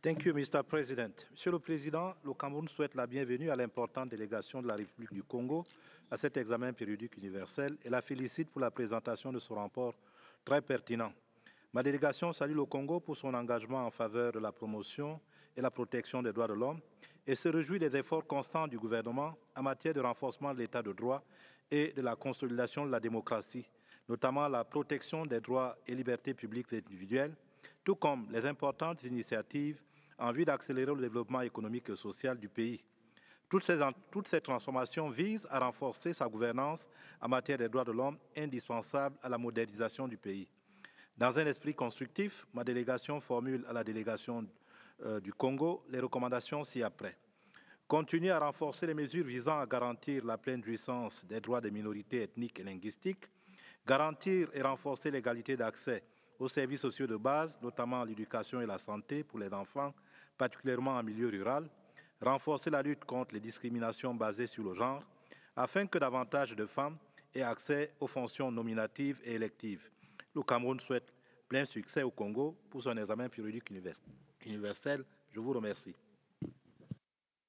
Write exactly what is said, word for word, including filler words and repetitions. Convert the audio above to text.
Thank you, Mister President. Monsieur le Président, le Cameroun souhaite la bienvenue à l'importante délégation de la République du Congo à cet examen périodique universel et la félicite pour la présentation de ce rapport très pertinent. Ma délégation salue le Congo pour son engagement en faveur de la promotion et la protection des droits de l'homme et se réjouit des efforts constants du gouvernement en matière de renforcement de l'état de droit et de la consolidation de la démocratie, notamment la protection des droits et libertés publiques et individuelles, tout comme les importantes initiatives en vue d'accélérer le développement économique et social du pays. Toutes ces, toutes ces transformations visent à renforcer sa gouvernance en matière des droits de l'homme, indispensable à la modernisation du pays. Dans un esprit constructif, ma délégation formule à la délégation euh, du Congo les recommandations ci-après. Continuer à renforcer les mesures visant à garantir la pleine jouissance des droits des minorités ethniques et linguistiques, garantir et renforcer l'égalité d'accès aux services sociaux de base, notamment l'éducation et la santé pour les enfants, particulièrement en milieu rural, renforcer la lutte contre les discriminations basées sur le genre, afin que davantage de femmes aient accès aux fonctions nominatives et électives. Le Cameroun souhaite plein succès au Congo pour son examen périodique universel. Je vous remercie.